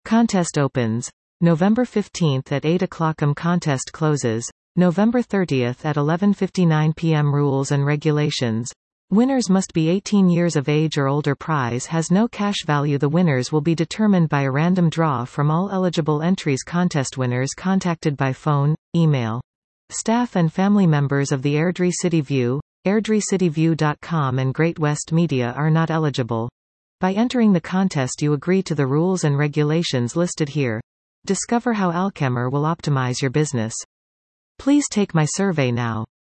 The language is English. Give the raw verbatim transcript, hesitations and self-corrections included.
Contest opens November fifteenth at eight o'clock. M contest closes November thirtieth at eleven fifty-nine p m Rules and regulations. Winners must be eighteen years of age or older. Prize has no cash value. The winners will be determined by a random draw from all eligible entries. Contest winners contacted by phone, email. Staff and family members of the Airdrie City View, airdrie city view dot com and Great West Media are not eligible. By entering the contest you agree to the rules and regulations listed here. Discover how Alchemer will optimize your business. Please take my survey now.